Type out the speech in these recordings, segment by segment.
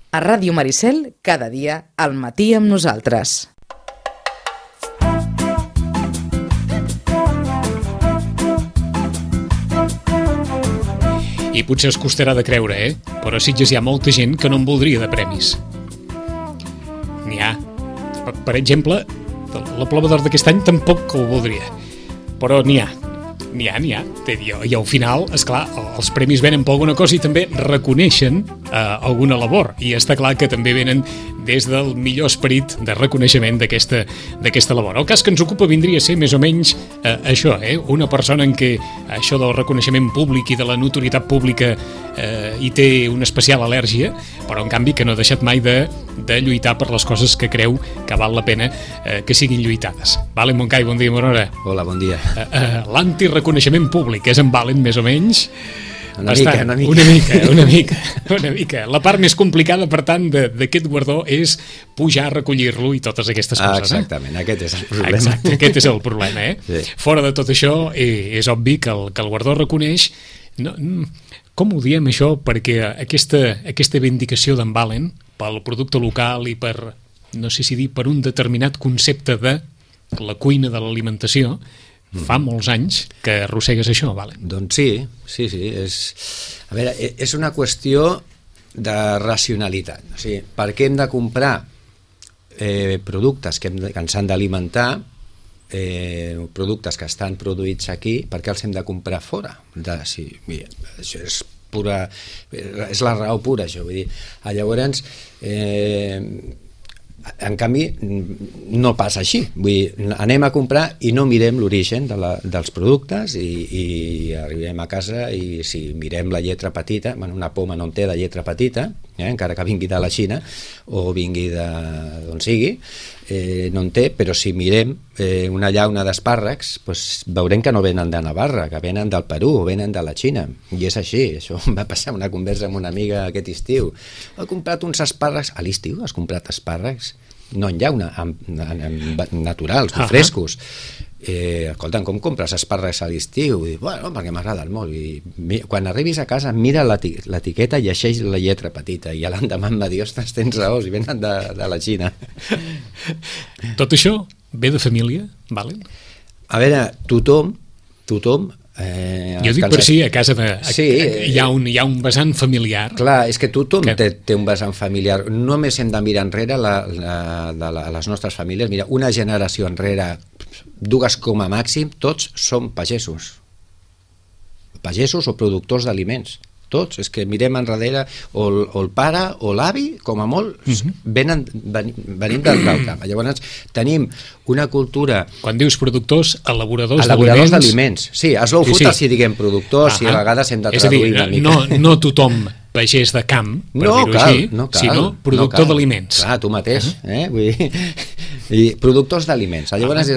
A Ràdio Maricel, cada dia, al matí amb nosaltres. I potser es costarà de creure, però a Sitges hi ha molta gent que no en voldria de premis. N'hi ha. Per exemple, la Ploma d'Or d'aquest any tampoc ho voldria. Però n'hi ha. I al final, esclar, els premis venen per alguna cosa i també reconeixen alguna labor. I està clar que també venen des del millor esperit de reconeixement d'aquesta labor. El cas que ens ocupa vindria a ser més o menys això, una persona en què això del reconeixement públic i de la notorietat pública hi té una especial al·lèrgia, però en canvi que no ha deixat mai de lluitar per les coses que creu que val la pena que siguin lluitades. Valen Moncai, bon dia, bona hora. Hola, bon dia. L'antireconeixement públic és en Valen, més o menys? Una mica. La part més complicada, per tant, d'aquest guardó és pujar a recollir-lo i totes aquestes coses. Exactament, aquest és el problema. Exacte, aquest és el problema, Sí. Fora de tot això, és obvi que el guardó reconeix... Com ho diem, això? Perquè aquesta vindicació d'en Valen pel producte local i per, no sé si dir, per un determinat concepte de la cuina de l'alimentació, fa molts anys que arrossegues això, Valen. Doncs sí. A veure, és una qüestió de racionalitat. O sigui, per què hem de comprar productes que ens han d'alimentar, productes que estan produïts aquí, per què els hem de comprar fora? Això és pura, és la raó pura, això. Vull dir, llavors, en canvi, no passa així. Vull dir, anem a comprar i no mirem l'origen dels productes i arribem a casa i si mirem la lletra petita, una poma no en té de lletra petita, encara que vingui de la Xina o vingui d'on sigui, no en té, però si mirem una llauna d'espàrrecs, doncs veurem que no venen de Navarra, que venen del Perú o venen de la Xina, i és així. Això em va passar una conversa amb una amiga aquest estiu. He comprat uns espàrrecs, a l'estiu has comprat espàrrecs? No en llauna, naturals, frescos. Escolta'm, com compres espàrrecs a l'estiu? Bueno, perquè m'agraden molt. I quan arribis a casa, mira l'etiqueta i llegeix la lletra petita i l'endemà em va dir, ostres, tens raó, i venen de la Xina. Tot això ve de família, Valen? A veure, tothom jo dic per si a casa hi ha un vessant familiar. Clar, és que tothom té un vessant familiar. Només hem de mirar enrere les nostres famílies. Mira, una generació enrere, dues com a màxim, tots som pagesos o productors d'aliments. Tots, és que mirem enrere, o el pare o l'avi, com a molt, venim del camp. Llavors tenim una cultura... Quan dius productors, elaboradors d'aliments. Sí, a slow food si diguem productors, i a vegades hem de traduir una mica. No tothom pagès de camp, per dir-ho així, sinó productor d'aliments. Clar, tu mateix. I productors d'aliments. Llavors,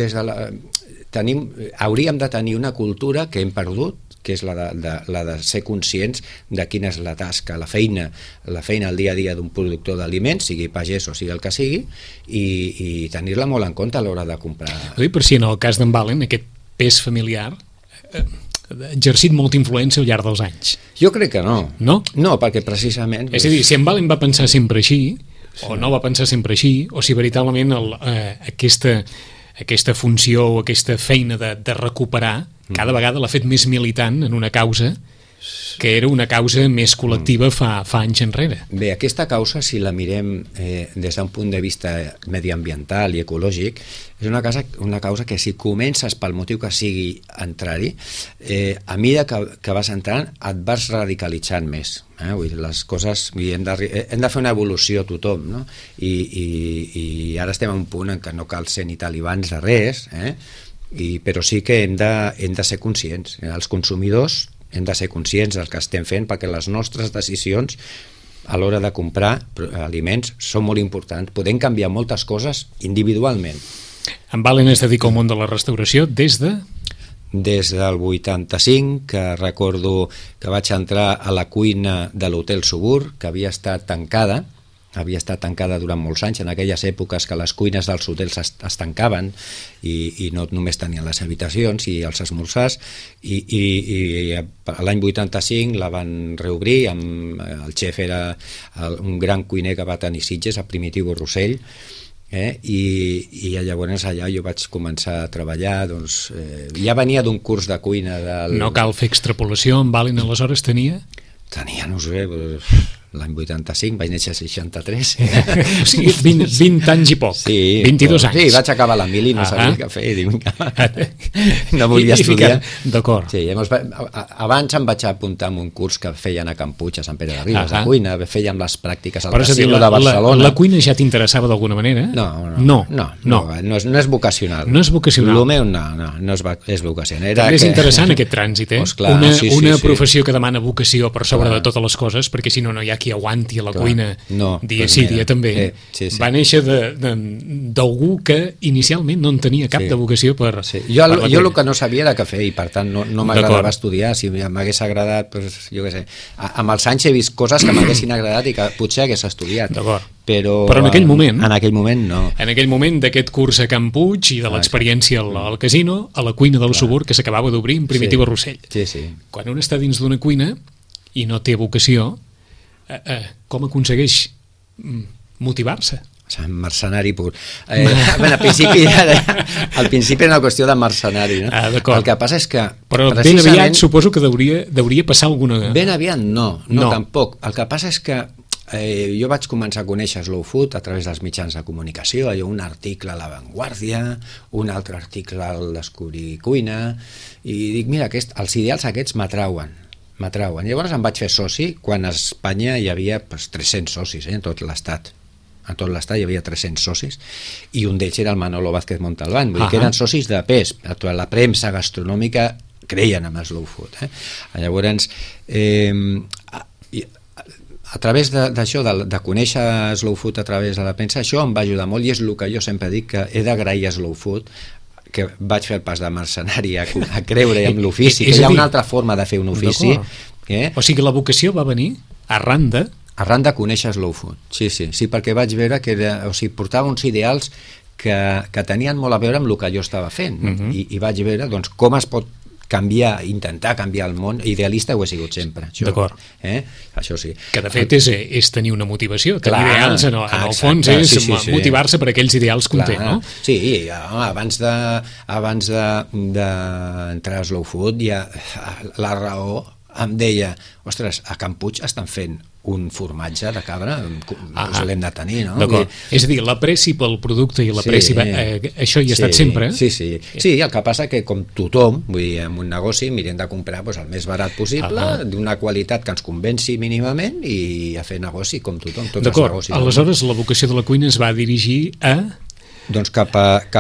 hauríem de tenir una cultura que hem perdut, que és la de ser conscients de quina és la tasca, la feina al dia a dia d'un productor d'aliments, sigui pagès o sigui el que sigui, i tenir-la molt en compte a l'hora de comprar. Per si en el cas d'en Valen, aquest pes familiar ha exercit molta influència al llarg dels anys. Jo crec que no. No? No, perquè precisament... És a dir, si en Valen va pensar sempre així, o no va pensar sempre així, o si veritablement aquesta funció o aquesta feina de recuperar cada vegada l'ha fet més militant en una causa que era una causa més col·lectiva fa anys enrere. Bé, aquesta causa, si la mirem des d'un punt de vista mediambiental i ecològic, és una causa que si comences pel motiu que sigui entrar-hi, a mesura que vas entrant et vas radicalitzant més. Vull dir, les coses, hem de fer una evolució tothom, no? I ara estem a un punt en què no cal ser ni talibans de res, però sí que hem de ser conscients. Els consumidors hem de ser conscients del que estem fent, perquè les nostres decisions a l'hora de comprar aliments són molt importants. Podem canviar moltes coses individualment. En Valen es dedica al món de la restauració des del 85, que recordo que vaig entrar a la cuina de l'Hotel Subur, que havia estat tancada, havia estat tancada durant molts anys, en aquelles èpoques que les cuines dels hotels es tancaven i no només tenien les habitacions i els esmorzars, i l'any 85 la van reobrir, el xef era un gran cuiner que va tenir Sitges, el Primitivo Rossell, i llavors allà jo vaig començar a treballar, doncs, ja venia d'un curs de cuina No cal fer extrapolació, en Valin aleshores tenia, no ho sé, l'any 85, vaig néixer a 63. O sigui, 20 anys i poc, sí, 22 anys. Sí, vaig acabar la mili, no sabia què fer, no volia estudiar. D'acord. Sí, abans em vaig apuntar en un curs que feien a Can Puig, a Sant Pere de Ribes, de cuina, fèiem les pràctiques al Casino de Barcelona. La cuina ja t'interessava d'alguna manera? No és vocacional. No és vocacional. El meu no és vocacional. També és interessant aquest trànsit, una professió que demana vocació per sobre de totes les coses, perquè si no hi ha qui aguanti a la cuina dia sí, dia també. Va néixer d'algú que inicialment no en tenia cap de vocació per la cuina. Jo el que no sabia era què fer i per tant no m'agradava estudiar. Si m'hagués agradat, jo què sé, amb els anys he vist coses que m'haguessin agradat i que potser hagués estudiat. Però en aquell moment no. En aquell moment d'aquest curs a Can Puig i de l'experiència al casino, a la cuina del Subur que s'acabava d'obrir en Primitivo Rossell. Quan un està dins d'una cuina i no té vocació, com aconsegueix motivar-se? Mercenari pur. Al principi era una qüestió de mercenari, no? El que passa és que... Però ben aviat suposo que deuria passar alguna... Ben aviat no, tampoc. El que passa és que jo vaig començar a conèixer Slow Food a través dels mitjans de comunicació, hi ha un article a La Vanguardia, un altre article al Descobrir Cuina, i dic, mira, els ideals aquests m'atrauen. Llavors em vaig fer soci quan a Espanya hi havia 300 socis en tot l'estat. En tot l'estat hi havia 300 socis i un d'ells era el Manolo Vázquez Montalbán, vull dir que eren socis de pes. La premsa gastronòmica creien en el Slow Food. Llavors, a través d'això, de conèixer Slow Food a través de la premsa, això em va ajudar molt i és el que jo sempre dic, que he d'agrair a Slow Food que vaig fer el pas de mercenari a creure en l'ofici, que hi ha una altra forma de fer un ofici. O sigui, la vocació va venir arran de conèixer Slow Food, sí, perquè vaig veure que portava uns ideals que tenien molt a veure amb el que jo estava fent, i vaig veure com es pot intentar canviar el món. Idealista ho he sigut sempre. D'acord. Això sí. Que de fet és tenir una motivació, tenir ideals, en el fons és motivar-se per aquells ideals que un té, no? Sí, abans d'entrar a Slow Food ja la raó em deia, ostres, a Can Puig estan fent un formatge de cabra, l'hem de tenir, no? És a dir, l'apreci pel producte i l'apreci, això hi ha estat sempre. Sí, el que passa que com tothom, vull dir, en un negoci mirem de comprar el més barat possible, d'una qualitat que ens convenci mínimament i a fer negoci com tothom, tots els negocis. Aleshores la vocació de la cuina es va dirigir a... Doncs cap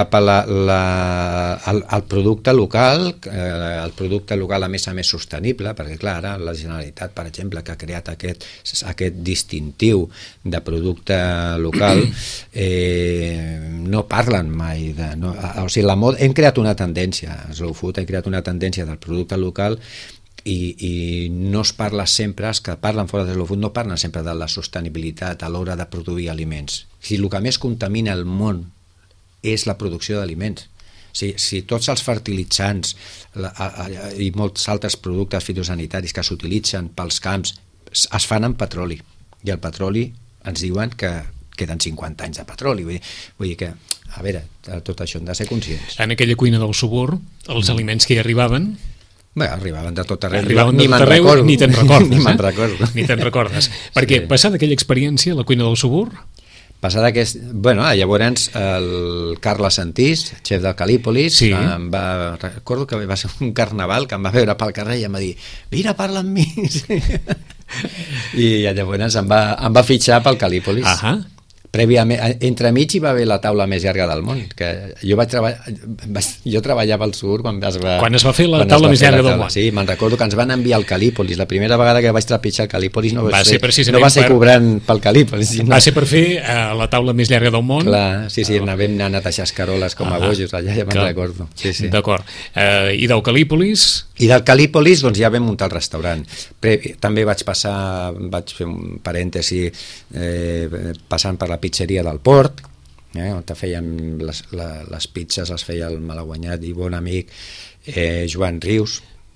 al producte local, el producte local a més sostenible, perquè clar, ara la Generalitat, per exemple, que ha creat aquest distintiu de producte local, no parlen mai de... O sigui, hem creat una tendència, Slow Food ha creat una tendència del producte local i no es parla sempre, els que parlen fora de Slow Food no parlen sempre de la sostenibilitat a l'hora de produir aliments. Si el que més contamina el món és la producció d'aliments. Si tots els fertilitzants i molts altres productes fitosanitaris que s'utilitzen pels camps es fan amb petroli, i el petroli ens diuen que queden 50 anys de petroli, vull dir que, a veure, tot això hem de ser conscients. En aquella cuina del Subur, els aliments que hi arribaven... Arribaven de tot arreu, ni te'n recordes. Ni te'n recordes. Perquè passada aquella experiència, la cuina del Subur... Passada llavors el Carles Santís, xef del Calípolis, recordo que va ser un carnaval que em va veure pel carrer i em va dir, vine, parla amb mi. I llavors em va fitxar pel Calípolis. Entremig hi va haver la taula més llarga del món, que jo treballava al Sur quan es va fer la taula més llarga del món. Sí, me'n recordo que ens van enviar al Calípolis, la primera vegada que vaig trepitjar el Calípolis no va ser cobrant pel Calípolis. Va ser per fer la taula més llarga del món. Clar, sí, vam anar a netejar escaroles com a bojos allà, ja me'n recordo. D'acord. I del Calípolis... I del Calípolis doncs, ja vam muntar el restaurant. També vaig fer un parèntesi passant per la pizzeria del Port, on fèiem les pizzas, les feia el malaguanyat i bon amic Joan Rius,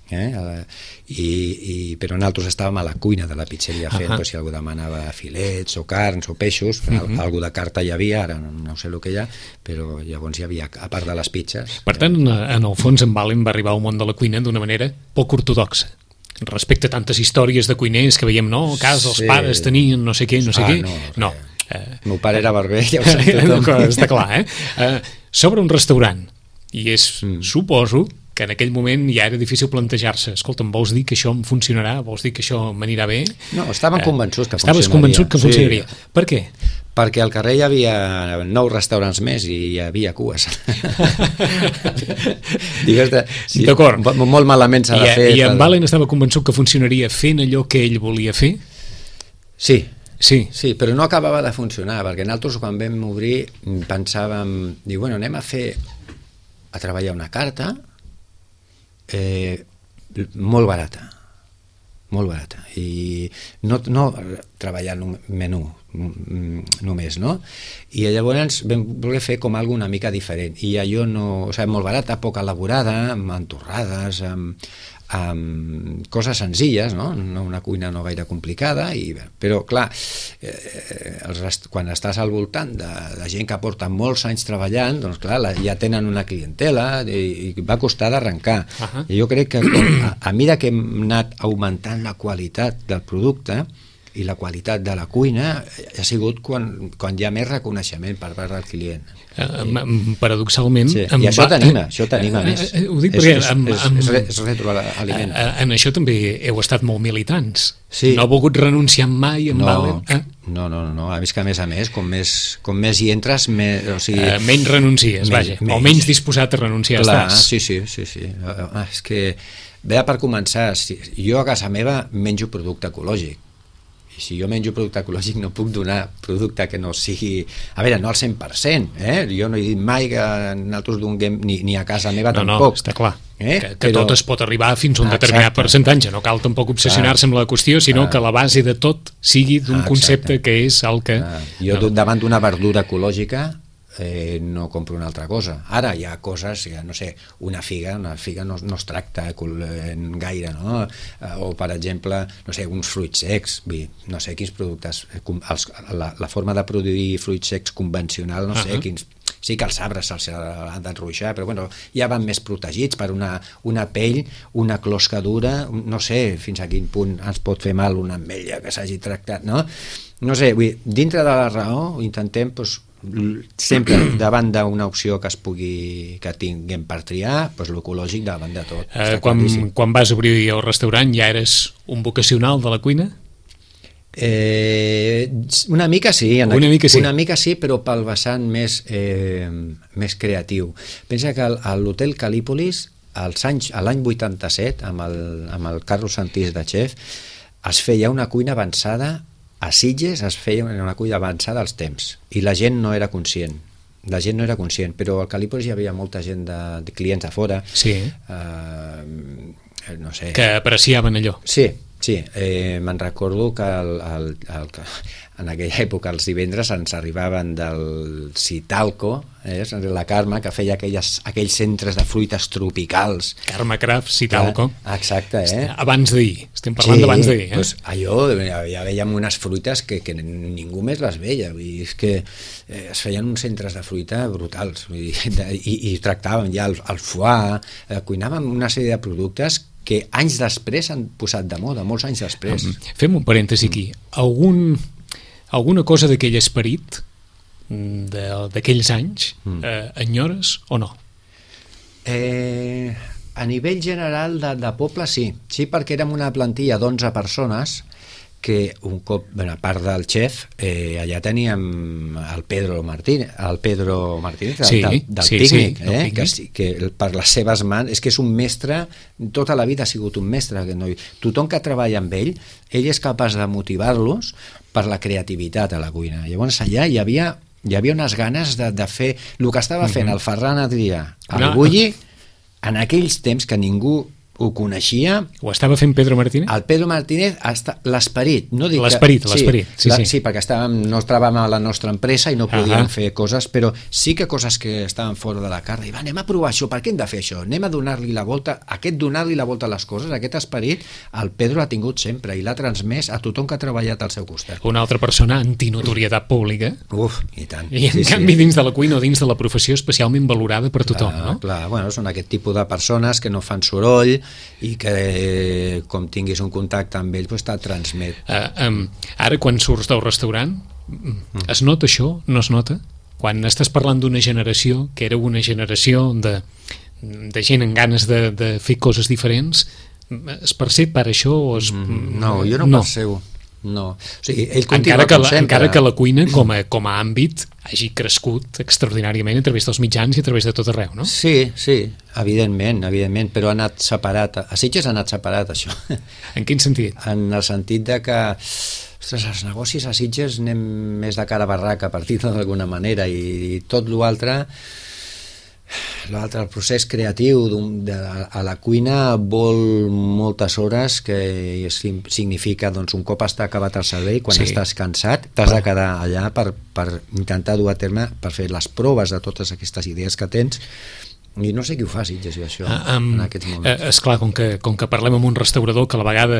però nosaltres estàvem a la cuina de la pizzeria fent, si algú demanava filets o carns o peixos, algú de carta hi havia, ara no sé el que hi ha, però llavors hi havia, a part de les pizzas. Per tant, en el fons, en Valen va arribar al món de la cuina d'una manera poc ortodoxa, respecte a tantes històries de cuiners que veiem, no? A casa els pares tenien no sé què, no sé què. No. El meu pare era barber, ja ho sap tothom. Està clar, S'obre un restaurant i suposo que en aquell moment ja era difícil plantejar-se, escolta'm, vols dir que això em funcionarà? Vols dir que això m'anirà bé? No, estaven convençuts que funcionaria. Estaves convençut que funcionaria. Sí. Per què? Perquè al carrer hi havia 9 restaurants més i hi havia cues. D'acord. Molt malament s'ha de fer. I en Valen estava convençut que funcionaria fent allò que ell volia fer? Sí, però no acabava de funcionar, perquè nosaltres quan vam obrir pensàvem, bueno, anem a treballar una carta molt barata, i no treballar un menú només, no? I llavors vam voler fer com alguna mica diferent, i allò molt barata, poc elaborada, amb entorrades, amb coses senzilles, no? Una cuina no gaire complicada, però clar, quan estàs al voltant de gent que porta molts anys treballant, doncs clar, ja tenen una clientela i va costar d'arrencar. I jo crec que a mesura que hem anat augmentant la qualitat del producte i la qualitat de la cuina, ha sigut quan hi ha més reconeixement per part del client. Paradoxalment... Sí. I això t'anima més. Ho dic perquè... És retroaliment. En això també heu estat molt militants. Sí. No heu volgut renunciar mai en Valen? No. A més, com més hi entres, menys renuncies, vaja. O menys disposat a renunciar estàs. Sí. És que, bé, per començar, jo a casa meva menjo producte ecològic. I si jo menjo producte ecològic no puc donar producte que no sigui... A veure, no al 100%, jo no he dit mai que nosaltres donem, ni a casa meva tampoc. No, està clar. Que tot es pot arribar fins a un determinat percentatge. No cal tampoc obsessionar-se amb la qüestió, sinó que la base de tot sigui d'un concepte que és el que... Jo davant d'una verdura ecològica no compro una altra cosa. Ara hi ha coses, no sé, una figa no es tracta gaire, no? O per exemple, no sé, uns fruits secs, no sé quins productes, la forma de produir fruits secs convencional, no sé quins. Sí que els arbres se'ls han d'enruixar, però bueno, ja van més protegits per una pell, una closca dura, no sé fins a quin punt ens pot fer mal una ametlla que s'hagi tractat, no? No sé, dintre de la raó intentem, sempre davant d'una opció que tinguem per triar, l'ecològic davant de tot. Quan vas obrir el restaurant ja eres un vocacional de la cuina? Una mica sí, però pel vessant més creatiu. Pensa que a l'Hotel Calípolis l'any 87 amb el Carlos Santís de xef es feia una cuina avançada. A Sitges es feia una cuina avançada als temps i la gent no era conscient, però al Calípolis hi havia molta gent de clients de fora, no sé, que apreciaven allò. Sí, me'n recordo que en aquella època els divendres ens arribaven del Citalco, la Carme, que feia aquells centres de fruites tropicals. Carme Craft, Citalco. Exacte, Abans d'ahir, estem parlant d'abans d'ahir. Allò, ja veiem unes fruites que ningú més les veia, és que es feien uns centres de fruita brutals, i tractàvem ja el foie, cuinàvem una sèrie de productes que anys després s'han posat de moda, molts anys després. Fem un parèntesi aquí. Alguna cosa d'aquell esperit d'aquells anys enyores o no? A nivell general de poble sí, perquè érem una plantilla d'11 persones que un cop, a part del xef, allà teníem el Pedro Martínez del pícnic, que per les seves mans, és que és un mestre, tota la vida ha sigut un mestre, tothom que treballa amb ell és capaç de motivar-los per la creativitat a la cuina. Llavors allà hi havia unes ganes de fer el que estava fent el Ferran Adrià al Bulli en aquells temps que ningú ho coneixia. Ho estava fent Pedro Martínez? El Pedro Martínez, l'esperit. No dic l'esperit, sí. Sí, perquè no trobàvem a la nostra empresa i no podíem fer coses, però sí que coses que estaven fora de la carta. I va, anem a provar això, per què hem de fer això? Anem a donar-li la volta, donar-li la volta a les coses, aquest esperit, el Pedro l'ha tingut sempre i l'ha transmès a tothom que ha treballat al seu costat. Una altra persona antinotorietat pública. Uf, i tant. I en canvi dins de la cuina o dins de la professió especialment valorada per tothom, no? Clar, bueno, són aquest tipus de persones que no fan soroll i que com tinguis un contacte amb ell te'l transmet. Ara quan surts del restaurant es nota això? No es nota? Quan estàs parlant d'una generació que era una generació de gent amb ganes de fer coses diferents, es percep per això? No, jo no percebo. No. O sigui, ell continua encara que la cuina com a àmbit hagi crescut extraordinàriament a través dels mitjans i a través de tot arreu, no? Sí, evidentment, però ha anat separat. A Sitges ha anat separat, això. En quin sentit? En el sentit de que els negocis a Sitges anem més de cara a barraca, per dir-ho d'alguna manera, i tot l'altre, el procés creatiu a la cuina vol moltes hores, que significa un cop està acabat el servei, quan estàs cansat t'has de quedar allà per intentar dur a terme, per fer les proves de totes aquestes idees que tens, i no sé qui ho fa, Sitges, això en aquests moments. Esclar, com que parlem amb un restaurador que a la vegada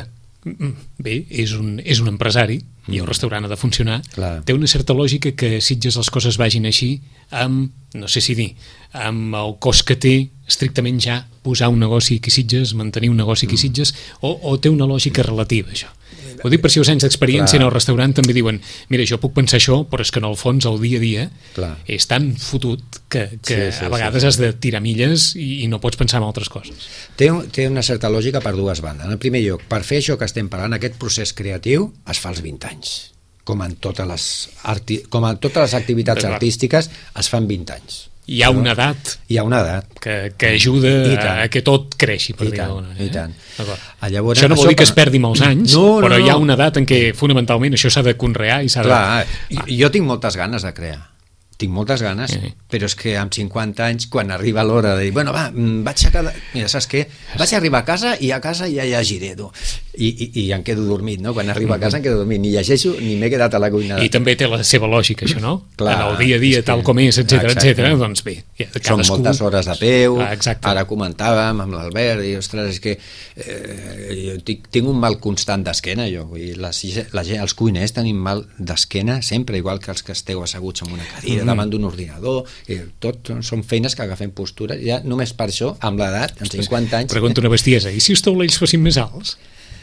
és un empresari i el restaurant ha de funcionar, té una certa lògica que Sitges les coses vagin així amb, no sé si dir, amb el cost que té estrictament ja posar un negoci aquí a Sitges, mantenir un negoci aquí a Sitges, o té una lògica relativa, això? Ho dic per si els anys d'experiència en el restaurant també diuen, mira, jo puc pensar això, però és que en el fons el dia a dia és tan fotut que a vegades has de tirar milles i no pots pensar en altres coses. Té una certa lògica per dues bandes. En primer lloc, per fer això que estem parlant, aquest procés creatiu es fa als 20 anys. Com en totes les activitats artístiques es fan 20 anys. Hi ha una edat que ajuda a que tot creixi, per dir d'alguna manera. I tant. Això no vol dir que es perdi molts anys, però hi ha una edat en què fonamentalment això s'ha de conrear i s'ha de... Clar, jo tinc moltes ganes de crear. Tinc moltes ganes, però és que amb 50 anys, quan arriba l'hora de dir, bueno, va, vaig a cada... Mira, saps què? Vaig arribar a casa i a casa ja llegiré, tu. I em quedo dormit, no? Quan arribo a casa em quedo dormit, ni llegeixo ni m'he quedat a la cuina. I també té la seva lògica, això, no? Clar, en el dia a dia, tal com és, etc. Doncs bé, són moltes hores de peu. Ara comentàvem amb l'Albert, i ostres, és que jo tinc un mal constant d'esquena, jo. Els cuiners tenim mal d'esquena sempre, igual que els que esteu asseguts en una cadira, davant d'un ordinador, i tot són feines que agafem postura, ja només per això, amb l'edat, amb 50 anys... Pregunto una bestiesa, i si els taulells fossin més alts?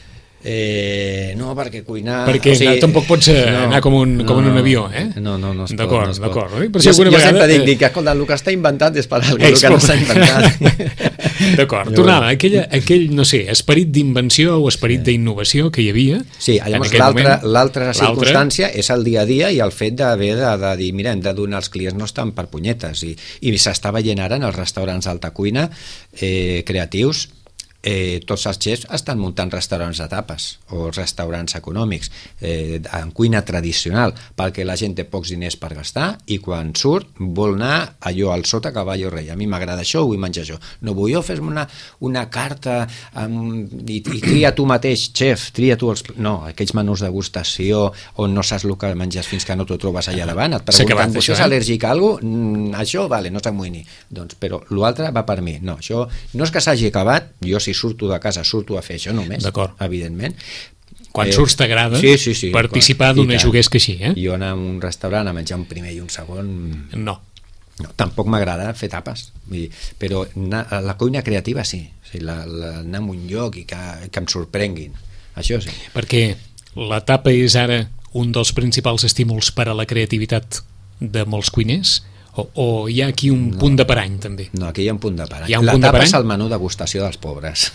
No, perquè cuinar... Perquè tampoc pots anar com en un avió, eh? No es pot. D'acord. Jo sempre dic que, escolta, el que està inventat és per algú, el que no s'ha inventat. D'acord, tornava aquell, no sé, esperit d'invenció o esperit d'innovació que hi havia. Sí, llavors l'altra circumstància és el dia a dia i el fet d'haver de dir, mira, hem de donar als clients, no estan per punyetes, i s'està veient ara en els restaurants d'alta cuina creatius. Tots els xefs estan muntant restaurants de tapes o restaurants econòmics en cuina tradicional, perquè la gent té pocs diners per gastar i quan surt vol anar allò al sota caballo rei. A mi m'agrada això, vull menjar això. No vull jo fer-me una carta i tria tu mateix, xef, tria tu els... No, aquells menús de degustació on no saps el que menges fins que no t'ho trobes allà davant, et pregunten, vostè és al·lèrgic a alguna cosa? Això, vale, no s'amoïni. Doncs, però l'altre va per mi. No, això no és que s'hagi acabat, jo si surto de casa, surto a fer això només, evidentment. Quan surts t'agrada participar d'una juguesca així, eh? Jo anar a un restaurant a menjar un primer i un segon... No, tampoc m'agrada fer tapes, però la cuina creativa sí, anar a un lloc i que em sorprenguin, això sí. Perquè la tapa és ara un dels principals estímuls per a la creativitat de molts cuiners? O hi ha aquí un punt de parany, també? No, aquí hi ha un punt de parany. La tapa és el menú degustació dels pobres.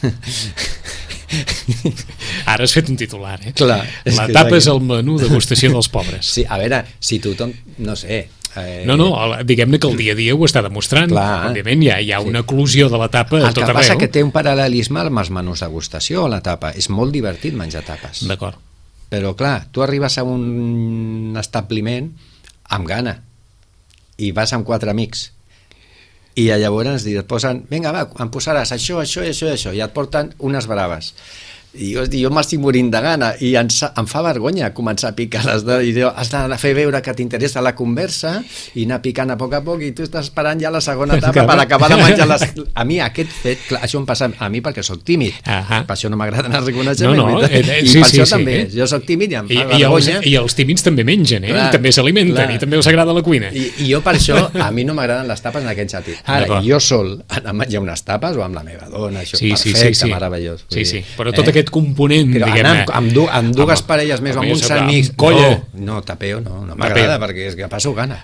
Ara has fet un titular, eh? Clar, la tapa és el menú degustació dels pobres. Sí, a veure, si tothom... No sé... No, diguem-ne que el dia a dia ho està demostrant. Clar, òbviament hi ha una eclusió de la tapa a tot arreu. El que passa que té un paral·lelisme amb els menús degustació a la tapa. És molt divertit menjar tapes. D'acord. Però clar, tu arribes a un establiment amb gana i vas amb 4 amics i llavors et posen, vinga va, em posaràs això, això i això i això, i et porten unes braves. I jo m'estic morint de gana i em fa vergonya començar a picar les dades i has de fer veure que t'interessa la conversa i anar picant a poc i tu estàs esperant ja la segona etapa per acabar de menjar les... A mi aquest fet, clar, això em passa a mi perquè sóc tímid, per això no m'agrada anar a reconèixer i per això també, jo sóc tímid i em fa vergonya. I els tímids també mengen, i també s'alimenten i també els agrada la cuina. I jo per això, a mi no m'agraden les tapes en aquest sentit. Ara, jo sol anar a menjar unes tapes o amb la meva dona, això perfecte, meravellós. Sí, però tot aquest component, diguem-ne, amb dues parelles més o amb uns amics, no, tapeo no m'agrada perquè és que passo gana.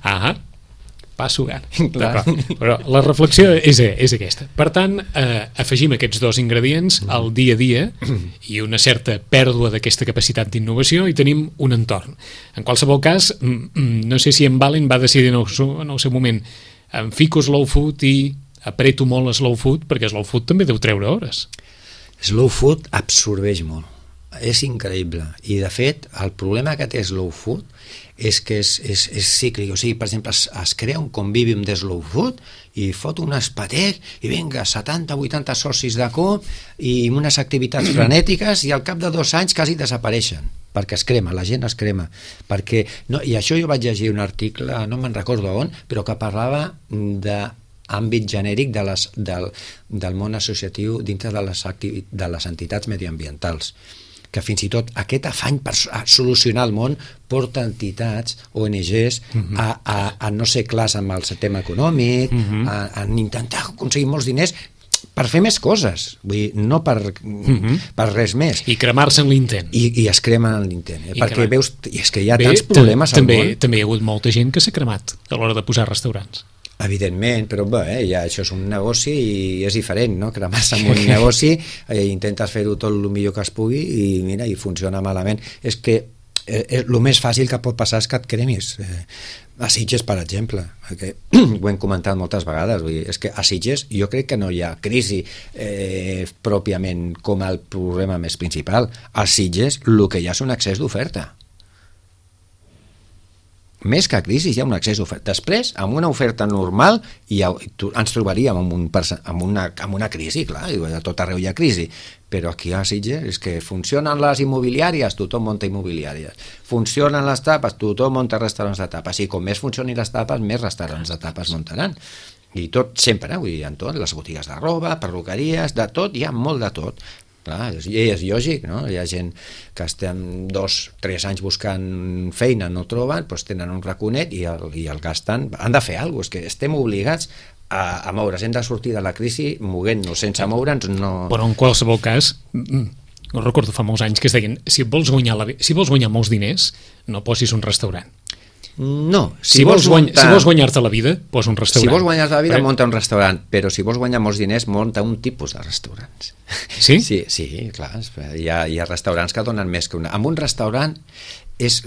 Passo gana. Però la reflexió és aquesta. Per tant, afegim aquests dos ingredients al dia a dia i una certa pèrdua d'aquesta capacitat d'innovació i tenim un entorn. En qualsevol cas, no sé si en Valen va decidir en el seu moment em fico slow food i apreto molt slow food, perquè slow food també deu treure hores. Slow food absorbeix molt, és increïble, i de fet el problema que té slow food és que és cíclic, o sigui, per exemple es crea un convivium de slow food i fot un espatec i vinga, 70-80 socis de cop i unes activitats frenètiques i al cap de 2 anys quasi desapareixen perquè es crema, la gent es crema perquè, no, i això jo vaig llegir un article, no me'n recordo on, però que parlava de àmbit genèric del món associatiu dintre de les entitats mediambientals, que fins i tot aquest afany per solucionar el món porta entitats, ONGs, a no ser clars amb el tema econòmic, a intentar aconseguir molts diners per fer més coses, vull dir, no per res més. I cremar-se en l'intent. I es cremen en l'intent, perquè veus, i és que hi ha tants problemes al món. També hi ha hagut molta gent que s'ha cremat a l'hora de posar restaurants. Evidentment, però bé, ja això és un negoci i és diferent, no? Cremar-se en un negoci, intentes fer-ho tot el millor que es pugui i mira, i funciona malament. És que el més fàcil que pot passar és que et cremis. A Sitges, per exemple, que ho hem comentat moltes vegades, vull dir, és que a Sitges jo crec que no hi ha crisi pròpiament com el problema més principal. A Sitges el que hi ha és un excés d'oferta. Més que crisi hi ha un excés d'oferta. Després, amb una oferta normal ens trobaríem amb una crisi, clar, a tot arreu hi ha crisi, però aquí a Sitges és que funcionen les immobiliàries, tothom munta immobiliàries, funcionen les tapes, tothom munta restaurants de tapes, i com més funcionin les tapes, més restaurants de tapes muntaran. I tot sempre, vull dir, en tot, les botigues de roba, perruqueries, de tot, hi ha molt de tot. Clar, és lògic, no? Hi ha gent que estem 2-3 anys buscant feina, no troben, doncs tenen un raconet i el gasten, han de fer alguna cosa, és que estem obligats a moure's, hem de sortir de la crisi moguent-nos, sense moure'ns no... Però en qualsevol cas, no recordo fa molts anys que es deien, si vols guanyar molts diners, no posis un restaurant. No, si vols guanyar-te la vida, posa un restaurant. Si vols guanyar-te la vida, munta un restaurant, però si vols guanyar molts diners, munta un tipus de restaurants. Sí? Sí, clar, hi ha restaurants que donen més que una. En un restaurant, els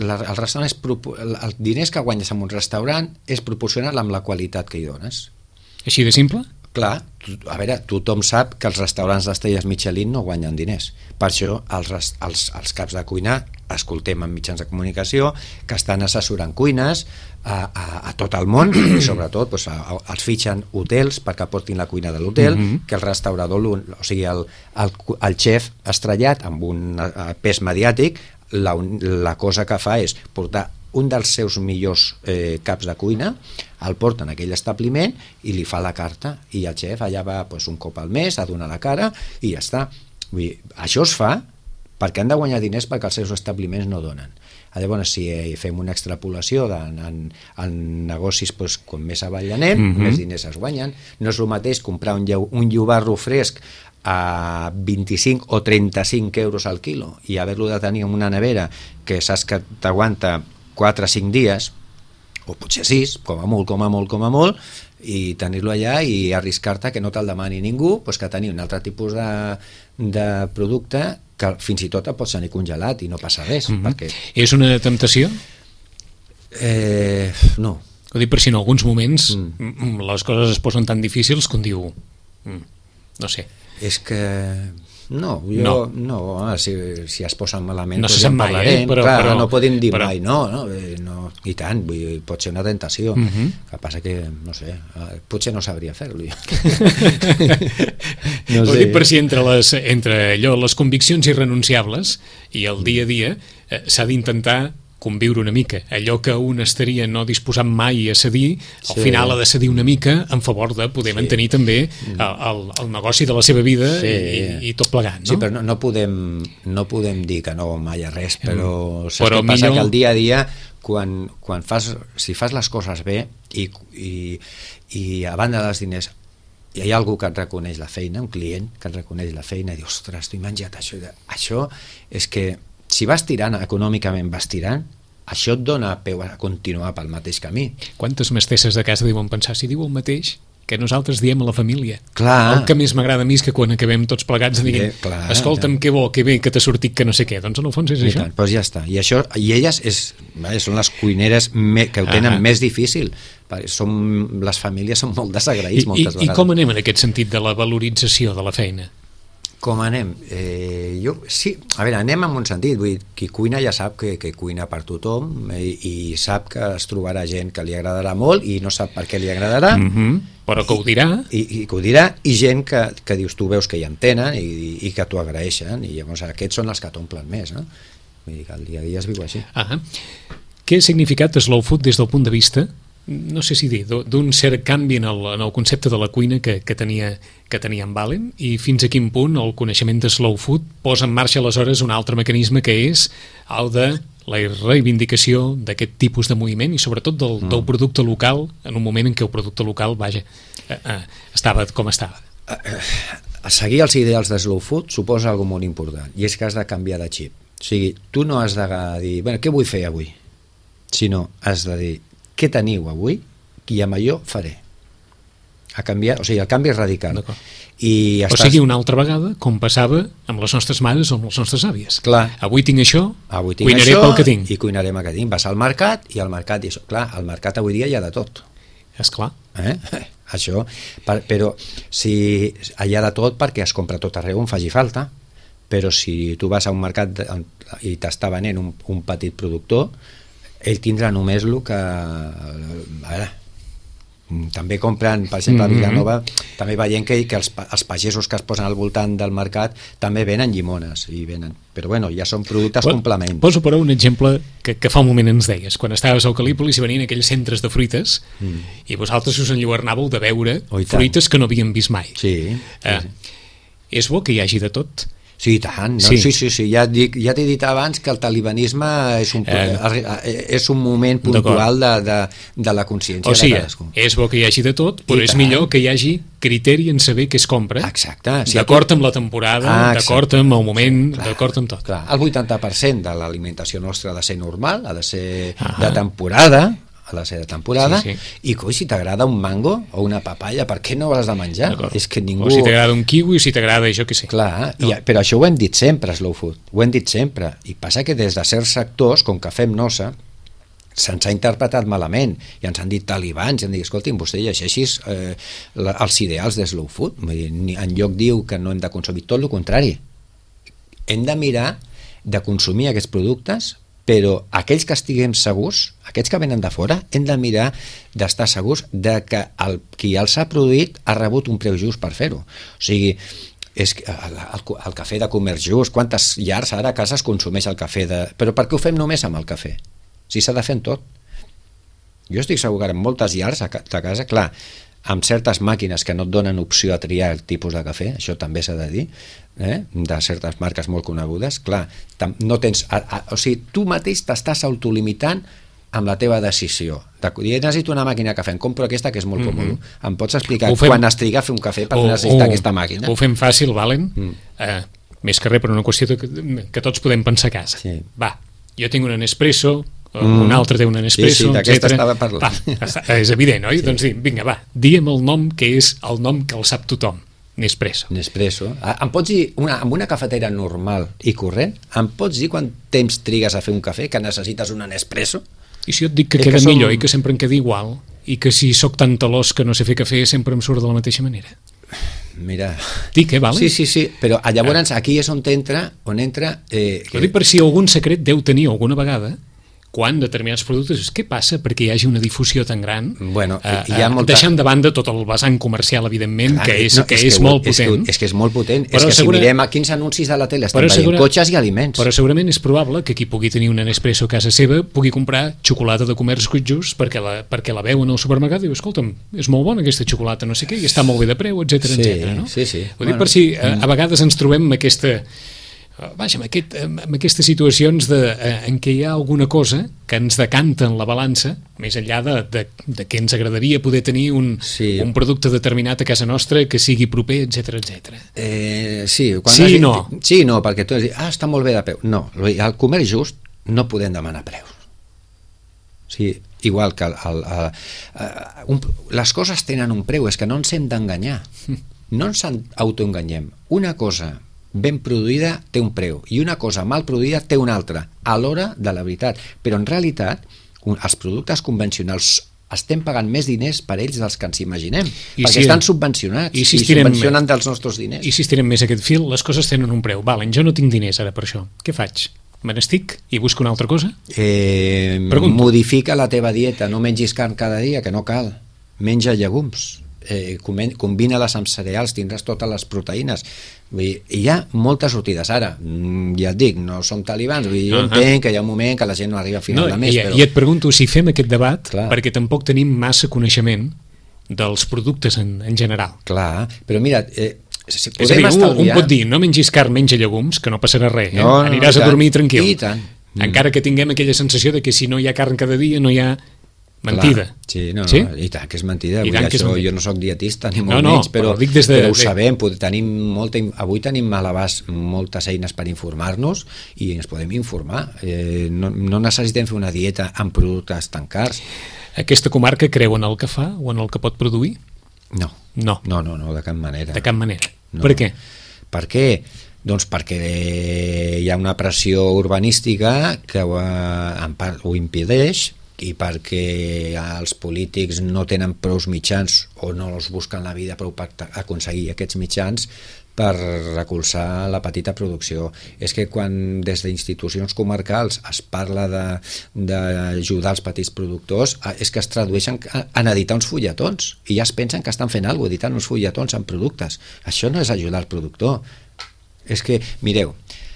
diners que guanyes en un restaurant és proporcional amb la qualitat que hi dones. Així de simple? Clar, a veure, tothom sap que els restaurants d'estrelles Michelin no guanyen diners. Per això els caps de cuina escoltem en mitjans de comunicació que estan assessorant cuines a tot el món i sobretot els fitxen hotels perquè portin la cuina de l'hotel, que el restaurador, o sigui el xef estrellat amb un pes mediàtic, la cosa que fa és portar un dels seus millors caps de cuina, el porta en aquell establiment i li fa la carta, i el xef allà va un cop al mes a donar la cara i ja està. Vull dir, això es fa perquè han de guanyar diners perquè els seus establiments no donen. Llavors, si fem una extrapolació en negocis, com més avall anem, més diners es guanyen. No és el mateix comprar un llobarro fresc a 25 o 35 euros al quilo i haver-lo de tenir en una nevera que saps que t'aguanta 4 o 5 dies, o potser 6, com a molt, i tenir-lo allà i arriscar-te que no te'l demani ningú, que tenir un altre tipus de producte que fins i tot et pots tenir congelat i no passa res. Perquè... És una temptació? No. Ho dic per si en alguns moments les coses es posen tan difícils que un diu... no sé. És que... No, si es posen malament no doncs se ja sap en mai, parlarem. però, Clar, no podem dir però... mai no, i tant, vull dir, pot ser una tentació. Que passa que, no sé, potser no sabria fer-lo. No sé. Ho dic per si entre les conviccions irrenunciables i el dia a dia s'ha d'intentar conviure una mica. Allò que un estaria no disposant mai a cedir, al final ha de cedir una mica en favor de poder mantenir també el negoci de la seva vida i tot plegat, no? Sí, però no podem dir que no mai a res, però saps què passa? Que el dia a dia, si fas les coses bé i a banda dels diners hi ha algú que et reconeix la feina, un client que et reconeix la feina i diu, ostres, t'he menjat això. Això és que si vas tirant econòmicament, això et dona peu a continuar pel mateix camí. Quantes mestesses de casa diuen pensar, si diu el mateix que nosaltres diem a la família. Clar. El que més m'agrada a mi és que quan acabem tots plegats diguem, escolta'm, que bo, que bé, que t'ha sortit que no sé què. Doncs en el fons és això. Doncs ja està. I elles són les cuineres que ho tenen més difícil. Les famílies són molt desagraïts moltes vegades. I com anem en aquest sentit de la valorització de la feina? Com anem? Sí, a veure, anem en un sentit, vull dir, qui cuina ja sap que cuina per tothom i sap que es trobarà gent que li agradarà molt i no sap per què li agradarà, però que ho dirà. I que ho dirà, i gent que dius, tu veus que hi entenen i que t'ho agraeixen, i llavors aquests són els que t'omplen més, no? Vull dir que el dia a dia es viu així. Què ha significat Slow Food des del punt de vista, no sé si dir, d'un cert canvi en el concepte de la cuina que tenia en Valen, i fins a quin punt el coneixement de Slow Food posa en marxa aleshores un altre mecanisme que és el de la reivindicació d'aquest tipus de moviment i sobretot del producte local en un moment en què el producte local, estava com estava. Seguir els ideals de Slow Food suposa alguna molt important, i és que has de canviar de xip. O sigui, tu no has de dir, bueno, què vull fer avui? Sinó has de dir, què teniu avui i amb allò faré. O sigui, el canvi és radical. O sigui, una altra vegada, com passava amb les nostres mares o amb les nostres àvies. Clar. Avui tinc això, cuinaré pel que tinc. I cuinaré amb el que tinc. Vas al mercat i al mercat, i això. Clar, al mercat avui dia hi ha de tot. Esclar. Això, però si hi ha de tot perquè es compra tot arreu on faci falta, però si tu vas a un mercat i t'està venent un petit productor, ell tindrà només el que... A veure, també compren, per exemple, a Vilanova, també veiem que els pagesos que es posen al voltant del mercat també venen llimones, però bueno, ja són productes complements. Poso però un exemple que fa un moment ens deies, quan estaves a Eucalípolis i venien aquells centres de fruites i vosaltres us enlluernàveu de veure fruites que no havíem vist mai. Sí. És bo que hi hagi de tot. Sí, i tant. No? Sí. Ja t'he dit abans que el talibanisme és un moment puntual de la consciència de cadascú. És bo que hi hagi de tot, però és millor que hi hagi criteri en saber què es compra. Exacte. D'acord amb la temporada, d'acord amb el moment, d'acord amb tot. Clar, el 80% de l'alimentació nostra ha de ser normal, ha de ser de temporada, i coi, si t'agrada un mango o una papaya, per què no l'has de menjar? És que ningú... O si t'agrada un kiwi o si t'agrada això que sé. Clar, però això ho hem dit sempre, Slow Food, ho hem dit sempre, i passa que des de certs sectors, com que fem nosa, se'ns ha interpretat malament i ens han dit talibans, i han dit, escolti'm, vostè llegeixis els ideals de Slow Food, en lloc diu que no hem de consumir, tot el contrari, hem de mirar de consumir aquests productes, però aquells que estiguem segurs, aquests que venen de fora, hem de mirar d'estar segurs de que qui els ha produït ha rebut un preu just per fer-ho. O sigui, és el cafè de comerç just, quantes llars ara a casa es consumeix el cafè Però per què ho fem només amb el cafè? Si s'ha de fer en tot. Jo estic segur que en moltes llars a casa, clar, amb certes màquines que no et donen opció a triar el tipus de cafè, això també s'ha de dir, de certes marques molt conegudes, clar, no tens... O sigui, tu mateix t'estàs autolimitant amb la teva decisió. Necessito una màquina de cafè, em compro aquesta que és molt còmode. Em pots explicar quan es triga a fer un cafè per necessitar aquesta màquina? Ho fem fàcil, Valen? Més que res per una qüestió que tots podem pensar a casa. Va, jo tinc un Nespresso, un altre té un Nespresso, d'aquesta estava parlant. És evident, oi? Doncs vinga, va, digue'm el nom que és el nom que el sap tothom. Nespresso. Em pots dir, amb una cafetera normal i corrent, em pots dir quant temps trigues a fer un cafè, que necessites un Nespresso? I si jo et dic que queda millor i que sempre em queda igual, i que si sóc tan talós que no sé fer cafè sempre em surt de la mateixa manera? Mira... Dic, vale? Sí, però llavors aquí és on entra... Ho dic per si algun secret deu tenir alguna vegada quan determinats productes... Què passa perquè hi hagi una difusió tan gran? Bueno, hi ha molta... Deixant de banda tot el vessant comercial, evidentment, que és molt potent. És que és molt potent. És que si mirem a quins anuncis de la tele estem veient cotxes i aliments. Però segurament és probable que qui pugui tenir un Nespresso a casa seva pugui comprar xocolata de comerç just perquè la veuen al supermercat i diu, escolta'm, és molt bona aquesta xocolata, no sé què, i està molt bé de preu, etcètera, no? Sí. Ho dic per si a vegades ens trobem amb aquestes situacions en què hi ha alguna cosa que ens decanta en la balança, més enllà de que ens agradaria poder tenir un producte determinat a casa nostra que sigui proper, etcètera. Sí, no, perquè tu has dit, està molt bé de preu. No, al comerç just no podem demanar preus. Sí, igual que les coses tenen un preu, és que no ens hem d'enganyar. No ens autoenganyem. Una cosa ben produïda té un preu i una cosa mal produïda té un altre a l'hora de la veritat, però en realitat els productes convencionals estem pagant més diners per ells dels que ens imaginem, perquè estan subvencionats i subvencionen dels nostres diners. I si estirem més aquest fil, les coses tenen un preu. Valen, jo no tinc diners ara per això, què faig? Me n'estic i busco una altra cosa? Modifica la teva dieta, no mengis carn cada dia, que no cal, menja llegums, combina-les amb cereals, tindràs totes les proteïnes. Vull dir, hi ha moltes sortides. Ara, ja et dic, no som talibans, vull dir, jo entenc que hi ha un moment que la gent no arriba a final de mes. I et pregunto si fem aquest debat perquè tampoc tenim massa coneixement dels productes en general. Clar, però mira... és a dir, un pot dir, no mengis carn, menja llegums, que no passarà res, aniràs a dormir tranquil. Encara que tinguem aquella sensació de que si no hi ha carn cada dia no hi ha mentida. Sí? I tant que és mentida. Jo no soc dietista ni molt menys, però ho sabem, avui tenim a l'abast moltes eines per informar-nos i ens podem informar. No necessitem fer una dieta amb productes tan cars. Aquesta comarca creu en el que fa o en el que pot produir? No, de cap manera. De cap manera. Per què? Per què? Doncs perquè hi ha una pressió urbanística que ho impedeix i perquè els polítics no tenen prou mitjans o no els busquen la vida prou per aconseguir aquests mitjans per recolzar la petita producció. És que quan des d'institucions comarcals es parla d'ajudar els petits productors, és que es tradueixen en editar uns fulletons i ja es pensen que estan fent alguna cosa editant uns fulletons amb productes. Això no és ajudar el productor. És que, mireu,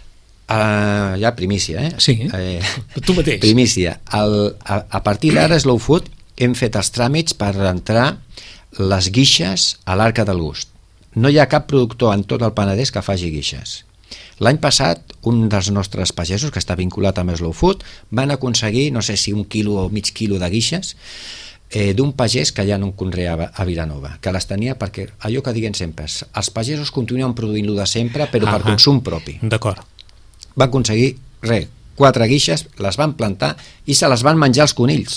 ja primícia, Sí, tu mateix. Primícia. A partir d'ara, Slow Food, hem fet els tràmits per entrar les guixes a l'Arca del Gust. No hi ha cap productor en tot el Penedès que faci guixes. L'any passat, un dels nostres pagesos, que està vinculat amb Slow Food, van aconseguir, no sé si 1 quilo o mig quilo de guixes, d'un pagès que ja no conreava a Vilanova, que les tenia perquè, allò que diguen sempre, els pagesos continuen produint-lo de sempre, però per consum propi. D'acord. Va aconseguir, 4 guixes, les van plantar i se les van menjar els conills.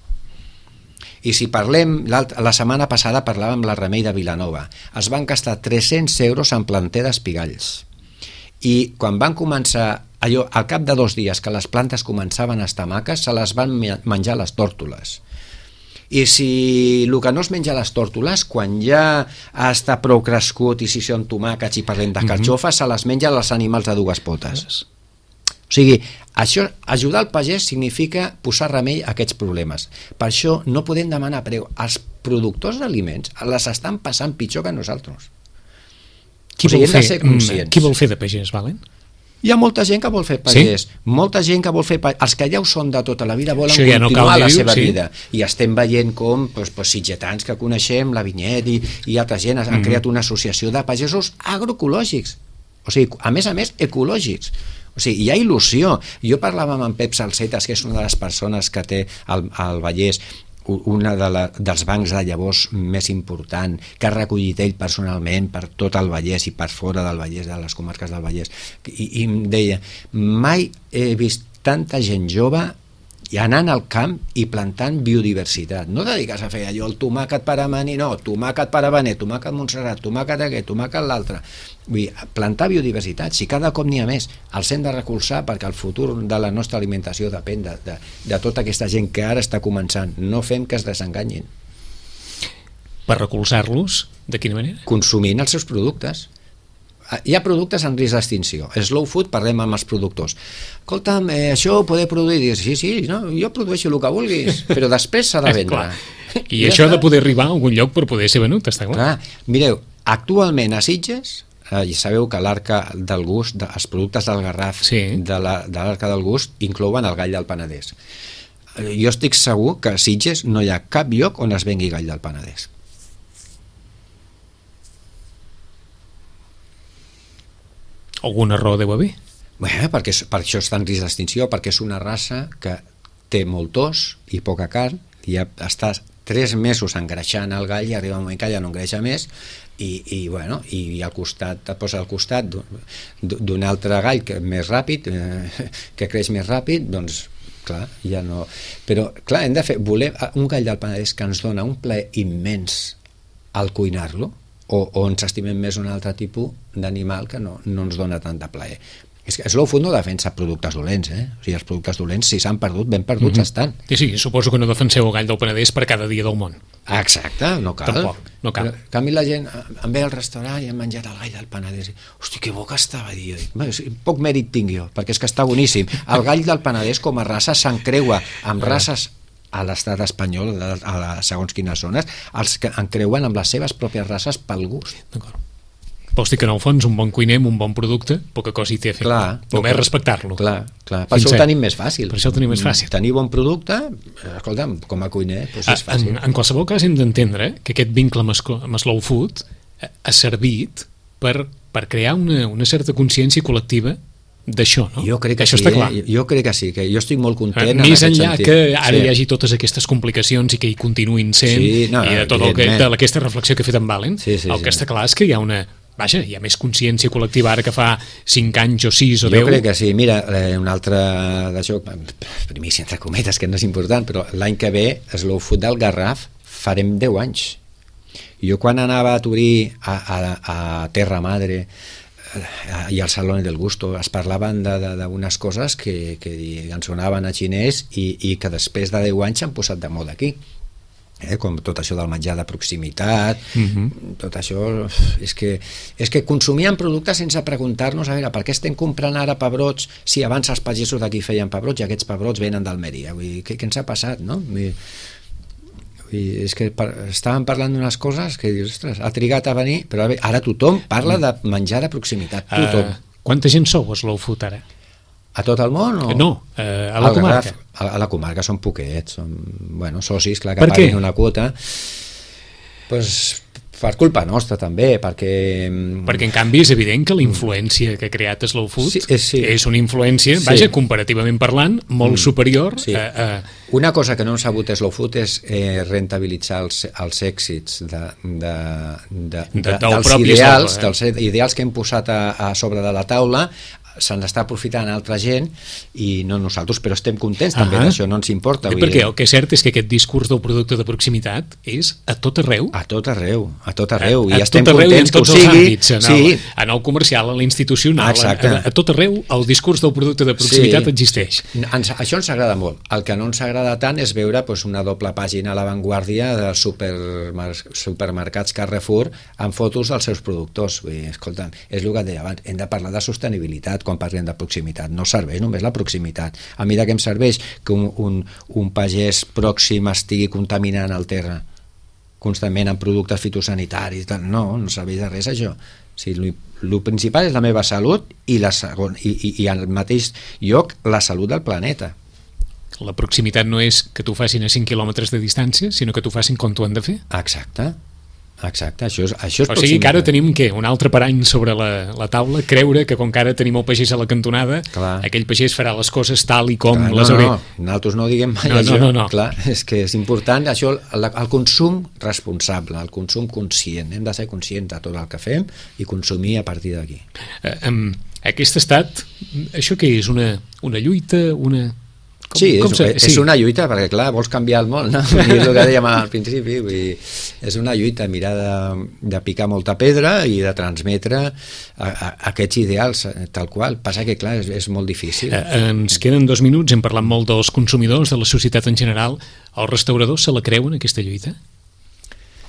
I si parlem, la setmana passada parlàvem amb la Remei de Vilanova, es van gastar 300 euros en planter d'espigalls. I quan van començar, al cap de 2 dies que les plantes començaven a estar maques, se les van menjar les tòrtoles. I si el que no es menja les tòrtoles, quan ja està prou crescut i si són tomàquets i parlem de carxofes, se les menja els animals de 2 potes. O sigui, això, ajudar el pagès significa posar remei a aquests problemes. Per això no podem demanar preu. Els productors d'aliments les estan passant pitjor que nosaltres. Qui vol fer de pagès, Valen? Hi ha molta gent que vol fer pagès, molta gent que vol fer pagès. Els que ja ho són de tota la vida volen continuar la seva vida. I estem veient com sitgetans que coneixem, la Vinyet i altra gent han creat una associació de pagesos agroecològics. O sigui, a més, ecològics. O sigui, hi ha il·lusió. Jo parlava amb en Pep Salsetas, que és una de les persones que té al Vallès una dels bancs de llavors més important, que ha recollit ell personalment per tot el Vallès i per fora del Vallès, de les comarques del Vallès, i em deia, mai he vist tanta gent jove i anant al camp i plantant biodiversitat. No dediques a fer allò, el tomàquet per amani, no, tomàquet per Habaner, tomàquet Montserrat, tomàquet aquest, tomàquet l'altre. Vull dir, plantar biodiversitat, si cada cop n'hi ha més, els hem de recolzar perquè el futur de la nostra alimentació depèn de tota aquesta gent que ara està començant. No fem que es desenganyin. per recolzar-los, de quina manera? Consumint els seus productes. Hi ha productes en risc d'extinció. Slow food, parlem amb els productors. Escolta'm, això ho podeu produir? Dius, sí, no, jo produeixo el que vulguis, però després s'ha de vendre. I això ha de poder arribar a algun lloc per poder ser venut, està clar. Mireu, actualment a Sitges, i sabeu que l'Arca del Gust, els productes del Garraf de l'Arca del Gust inclouen el gall del Penedès. Jo estic segur que a Sitges no hi ha cap lloc on es vengui gall del Penedès. Alguna raó deu haver? Bé, per això està en risc d'extinció, perquè és una raça que té molt os i poca carn, i ja està 3 mesos engreixant el gall i arriba un moment que ja no engreixa més i al costat, et posa al costat d'un altre gall que més ràpid, que creix més ràpid, doncs clar, ja no... Però clar, hem de fer... Volem un gall del Penedès que ens dona un plaer immens al cuinar-lo, o ens estimem més un altre tipus d'animal que no ens dona tant de plaer. És que Slow Food no defensa productes dolents, O sigui, els productes dolents, si s'han perdut, ben perduts estan. Sí, suposo que no defenseu el gall del Penedès per cada dia del món. Exacte, no cal. Tampoc, no cal. Però, en canvi, la gent em ve al restaurant i hem menjat el gall del Penedès. Hosti, que bo que estava, jo dic. Poc mèrit tinc jo, perquè és que està boníssim. El gall del Penedès com a raça s'encreua amb races a l'estat espanyol, segons quines zones, els que encreuen amb les seves pròpies races pel gust. D'acord. Vols dir que en el fons un bon cuiner amb un bon producte poca cosa hi té a fer. Només respectar-lo. Clar. Per això ho tenim més fàcil. Per això ho tenim més fàcil. Tenir bon producte, escolta'm, com a cuiner, doncs és fàcil. En qualsevol cas hem d'entendre que aquest vincle amb Slow Food ha servit per crear una certa consciència col·lectiva d'això, no? Jo crec que això sí, està clar. Jo crec que sí, que jo estic molt content més enllà que ara hi hagi totes aquestes complicacions i que hi continuïn sent i de tota aquesta reflexió que ha fet en Valen, el que està clar és que hi ha hi ha més consciència col·lectiva ara que fa 5 anys o 6 o 10. Jo crec que sí. Mira, un altre d'això, primícia entre cometes, que no és important, però l'any que ve Slow Food del Garraf farem 10 anys. Jo quan anava a Turí a Terra Madre i al Salón del Gusto es parlaven d'unes coses que ens sonaven a xinès i que després de 10 anys s'han posat de moda aquí, com tot això del menjar de proximitat, tot això és que consumíem productes sense preguntar-nos a veure, per què estem comprant ara pebrots si abans els pagesos d'aquí feien pebrots i aquests pebrots venen d'Almeria? Què ens ha passat, no? És que estàvem parlant d'unes coses que dius, ostres, ha trigat a venir, però ara tothom parla de menjar de proximitat, tothom. Quanta gent sou a Slow Food ara? A tot el món? No, a la comarca. A la comarca són poquets, són socis, clar, que paguen una quota. Doncs per culpa nostra també, perquè en canvi és evident que la influència que ha creat Slow Food és una influència, comparativament parlant, molt superior a... Una cosa que no hem sabut Slow Food és rentabilitzar els èxits dels ideals que hem posat a sobre de la taula. Se n'està aprofitant altra gent i no nosaltres, però estem contents també d'això, no ens importa. Perquè el que és cert és que aquest discurs del producte de proximitat és a tot arreu. A tot arreu. I estem contents que ho sigui. En el comercial, a l'institucional, a tot arreu el discurs del producte de proximitat existeix. Això ens agrada molt. El que no ens agrada tant és veure una doble pàgina a l'avantguàrdia dels supermercats Carrefour amb fotos dels seus productors. Escolta, és el que deia abans, hem de parlar de sostenibilitat quan parlem de proximitat, no serveix només la proximitat. A mi de què em serveix que un pagès pròxim estigui contaminant el terra constantment amb productes fitosanitaris? No serveix de res això. El principal és la meva salut i al mateix lloc la salut del planeta. La proximitat no és que t'ho facin a 5 quilòmetres de distància, sinó que t'ho facin com t'ho han de fer. Exacte, això és proximitat. O sigui que ara tenim un altre parany sobre la taula, creure que com que ara tenim el pagès a la cantonada, aquell pagès farà les coses tal i com les hauré. Nosaltres no diguem mai això. Clar, és que és important això, el consum responsable, el consum conscient. Hem de ser conscients de tot el que fem i consumir a partir d'aquí. Aquest estat, això què és? Una lluita? És una lluita, perquè clar, vols canviar el món, no? I és el que dèiem al principi, és una lluita, mirar de picar molta pedra i de transmetre aquests ideals tal qual. Passa que clar, és molt difícil. Ens queden 2 minuts, hem parlat molt dels consumidors, de la societat en general. Els restauradors se la creuen, aquesta lluita?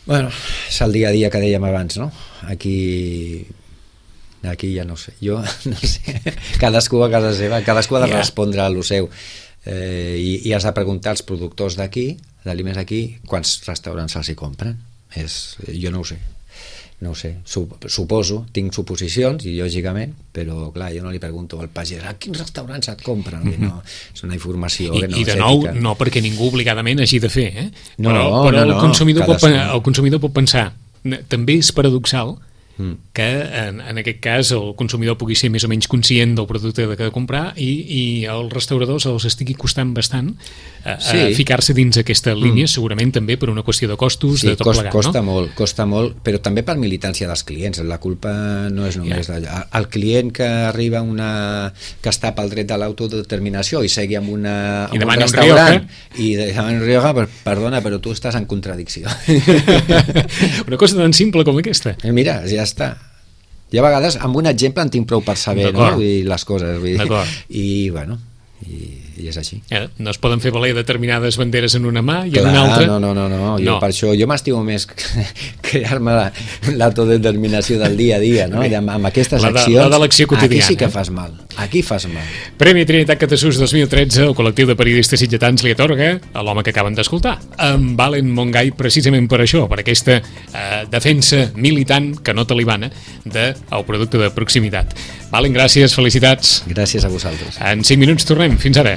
Bueno, és el dia a dia que dèiem abans, no? Aquí ja no sé, jo no sé, cadascú a casa seva, cadascú ha de respondre a lo seu, i has de preguntar als productors d'aquí, d'aliments aquí, quants restaurants se'ls hi compren. Jo no ho sé, suposo, tinc suposicions, i lògicament, però clar, jo no li pregunto al pagès a quins restaurants et compren, no, és una informació que no i de nou, no perquè ningú obligadament hagi de fer, però el consumidor pot pensar, també és paradoxal que en aquest cas el consumidor pugui ser més o menys conscient del producte que ha de comprar i als restauradors els estigui costant bastant ficar-se dins aquesta línia, segurament també per una qüestió de costos, de tot plegat, no? Costa molt, però també per militància dels clients. La culpa no és només el client que arriba que està pel dret de l'autodeterminació i segui amb un restaurant i demana un Rioja, perdona, però tu estàs en contradicció. Una cosa tan simple com aquesta. Mira, ja està. I a vegades amb un exemple en tinc prou per saber, no? Les coses. I bueno, i és així. No es poden fer valer determinades banderes en una mà i en una altra. No. Per això jo m'estimo més crear-me l'autodeterminació del dia a dia, no? Amb aquestes accions. La de l'acció quotidiana. Aquí sí que fas mal. Aquí fas mal. Premi Trinitat Catasús 2013, el col·lectiu de periodistes sitgetans li atorga a l'home que acaben d'escoltar, en Valen Montgai, precisament per això, per aquesta defensa militant, que no talibana, del producte de proximitat. Valen, gràcies, felicitats. Gràcies a vosaltres. En 5 minuts tornem. Fins ara.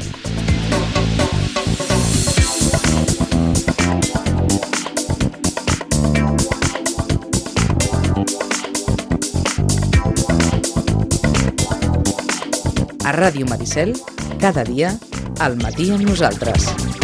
A Ràdio Maricel, cada dia, al matí amb nosaltres.